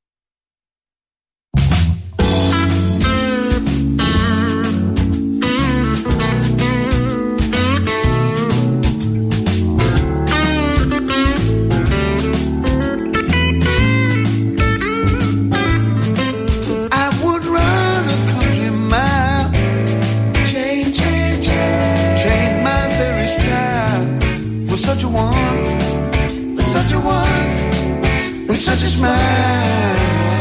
Such a smile,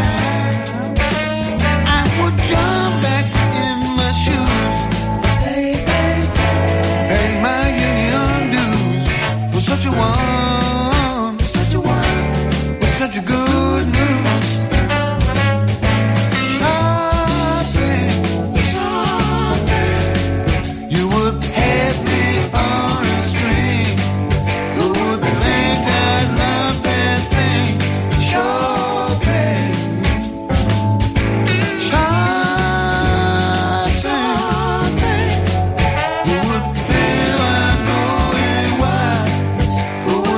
I would jump back in my shoes, pay, pay, pay, pay my union dues for such a one, such a one, with such a good news. Shopping, shopping, you would have me on a string. Who would think I love that thing? Shopping, shopping, you would feel I'm going wild. Who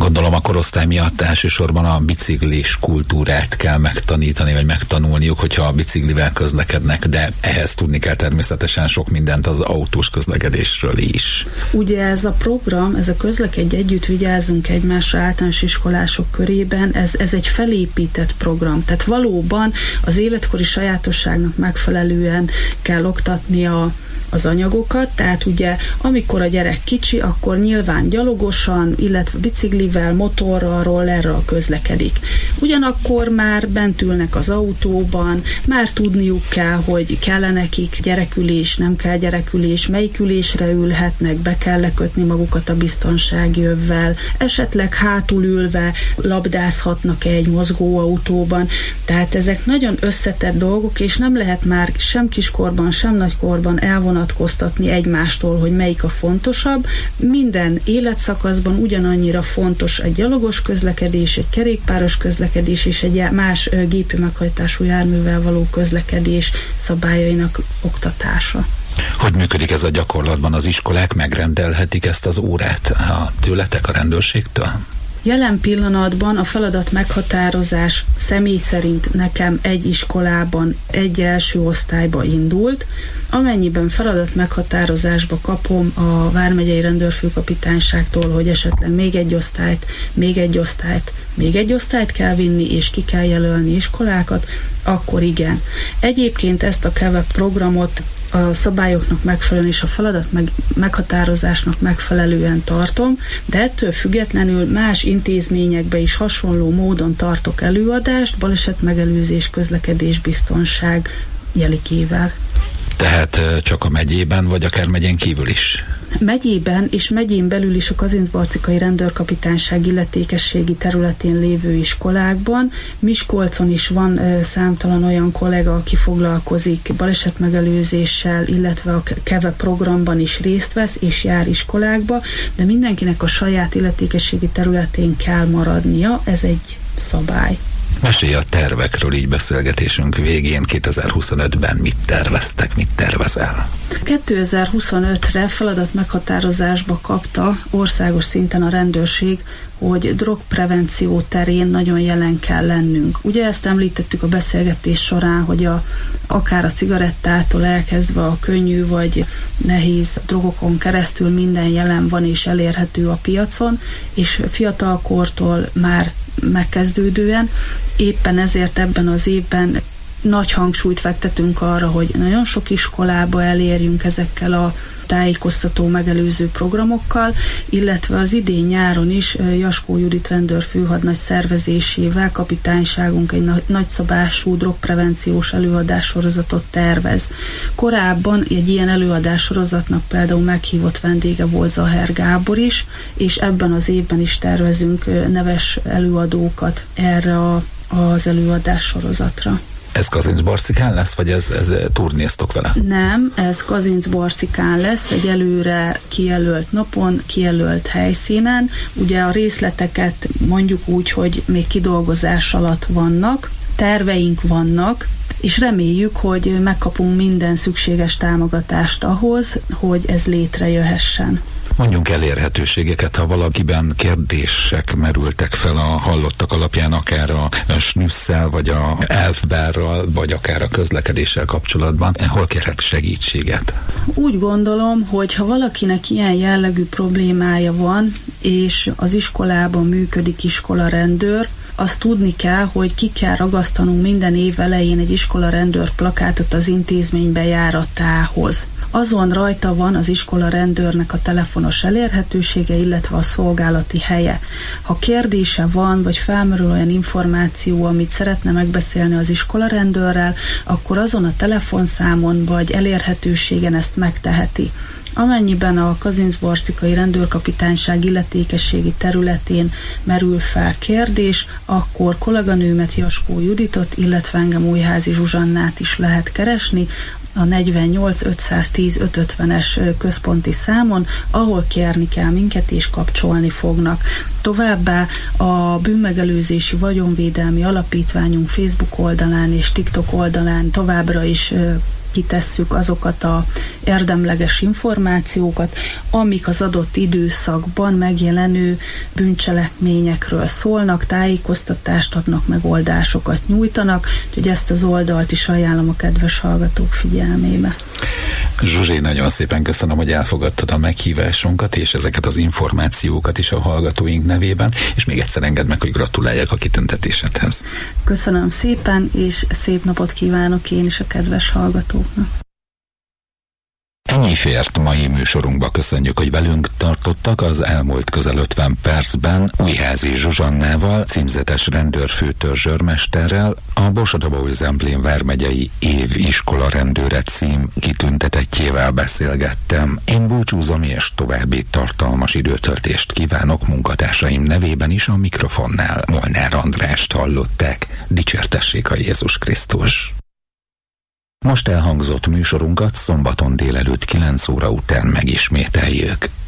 Gondolom a korosztály miatt elsősorban a biciklis kultúrát kell megtanítani, vagy megtanulniuk, hogyha a biciklivel közlekednek, de ehhez tudni kell természetesen sok mindent az autós közlekedésről is. Ugye ez a program, ez a Közlekedj együtt, vigyázzunk egymásra általános iskolások körében, ez, ez egy felépített program. Tehát valóban az életkori sajátosságnak megfelelően kell oktatni a az anyagokat, tehát ugye amikor a gyerek kicsi, akkor nyilván gyalogosan, illetve biciklivel, motorral, rollerral közlekedik. Ugyanakkor már bent ülnek az autóban, már tudniuk kell, hogy kell nekik gyerekülés, nem kell gyerekülés, melyik ülésre ülhetnek, be kell lekötni magukat a biztonsági övvel, esetleg hátul ülve labdázhatnak egy mozgó autóban, tehát ezek nagyon összetett dolgok, és nem lehet már sem kiskorban, sem nagykorban elvonatkozni egymástól, hogy melyik a fontosabb. Minden életszakaszban ugyanannyira fontos egy gyalogos közlekedés, egy kerékpáros közlekedés és egy más gépi meghajtású járművel való közlekedés szabályainak oktatása. Hogy működik ez a gyakorlatban? Az iskolák megrendelhetik ezt az órát a tőletek, a rendőrségtől? Jelen pillanatban a feladat meghatározás személy szerint nekem egy iskolában, egy első osztályba indult. Amennyiben feladat meghatározásba kapom a vármegyei rendőrfőkapitányságtól, hogy esetleg még egy osztályt, még egy osztályt, még egy osztályt kell vinni, és ki kell jelölni iskolákat, akkor igen. Egyébként ezt a KEVEP programot a szabályoknak megfelelően és a feladat meg, meghatározásnak megfelelően tartom, de ettől függetlenül más intézményekbe is hasonló módon tartok előadást, balesetmegelőzés, közlekedés, biztonság jelikével. Tehát csak a megyében, vagy akár megyén kívül is? Megyében és megyén belül is a Kazincbarcikai Rendőrkapitányság illetékességi területén lévő iskolákban. Miskolcon is van ö, számtalan olyan kollega, aki foglalkozik balesetmegelőzéssel, illetve a KEVEP programban is részt vesz és jár iskolákba, de mindenkinek a saját illetékességi területén kell maradnia, ez egy szabály. Mesélj a tervekről így beszélgetésünk végén. kétezer-huszonötben mit terveztek, mit tervezel? kétezer-huszonötre feladat meghatározásba kapta országos szinten a rendőrség, hogy drogprevenció terén nagyon jelen kell lennünk. Ugye ezt említettük a beszélgetés során, hogy a, akár a cigarettától elkezdve a könnyű vagy nehéz drogokon keresztül minden jelen van és elérhető a piacon, és fiatalkortól már megkezdődően. Éppen ezért ebben az évben nagy hangsúlyt fektetünk arra, hogy nagyon sok iskolába elérjünk ezekkel a tájékoztató megelőző programokkal, illetve az idén nyáron is Jaskó Judit rendőrfőhadnagy szervezésével kapitányságunk egy nagyszabású drogprevenciós előadássorozatot tervez. Korábban egy ilyen előadássorozatnak például meghívott vendége volt Zaher Gábor is, és ebben az évben is tervezünk neves előadókat erre a, az előadássorozatra. Ez Kazincbarcikán lesz, vagy ez, ez turnéztok vele? Nem, ez Kazincbarcikán lesz, egy előre kijelölt napon, kijelölt helyszínen. Ugye a részleteket mondjuk úgy, hogy még kidolgozás alatt vannak, terveink vannak, és reméljük, hogy megkapunk minden szükséges támogatást ahhoz, hogy ez létrejöhessen. Mondjunk elérhetőségeket, ha valakiben kérdések merültek fel a hallottak alapján, akár a snüsszel, vagy a elfbárral, vagy akár a közlekedéssel kapcsolatban. Hol kérhet segítséget? Úgy gondolom, hogy ha valakinek ilyen jellegű problémája van, és az iskolában működik iskolarendőr, azt tudni kell, hogy ki kell ragasztanunk minden év elején egy iskolarendőr plakátot az intézmény bejáratához. Azon rajta van az iskolarendőrnek a telefonos elérhetősége, illetve a szolgálati helye. Ha kérdése van, vagy felmerül olyan információ, amit szeretne megbeszélni az iskolarendőrrel, akkor azon a telefonszámon vagy elérhetőségen ezt megteheti. Amennyiben a Kazincbarcikai Rendőrkapitányság illetékességi területén merül fel kérdés, akkor kolléganőmet, Jaskó Juditot, illetve engem Újházi Zsuzsannát is lehet keresni a negyvennyolc ötszáztíz ötszázötvenes központi számon, ahol kérni kell minket és kapcsolni fognak. Továbbá a Bűnmegelőzési Vagyonvédelmi Alapítványunk Facebook oldalán és TikTok oldalán továbbra is kitesszük azokat a érdemleges információkat, amik az adott időszakban megjelenő bűncselekményekről szólnak, tájékoztatást adnak, megoldásokat nyújtanak, úgyhogy ezt az oldalt is ajánlom a kedves hallgatók figyelmébe. Zsuzsi, nagyon szépen köszönöm, hogy elfogadtad a meghívásunkat, és ezeket az információkat is a hallgatóink nevében, és még egyszer engedd meg, hogy gratuláljak a kitüntetésedhez. Köszönöm szépen, és szép napot kívánok én is a kedves hallgatóknak. Ennyi fért mai műsorunkba, köszönjük, hogy velünk tartottak. Az elmúlt közel ötven percben Újházi Zsuzsannával, címzetes rendőrfőtörzsőrmesterrel, a Borsod-Abaúj-Zemplén vármegyei éviskola rendőre cím kitüntetettjével beszélgettem. Én búcsúzom, és további tartalmas időtöltést kívánok munkatársaim nevében is. A mikrofonnál Molnár Andrást hallották. Dicsértessék a Jézus Krisztus! Most elhangzott műsorunkat szombaton délelőtt kilenc óra után megismételjük.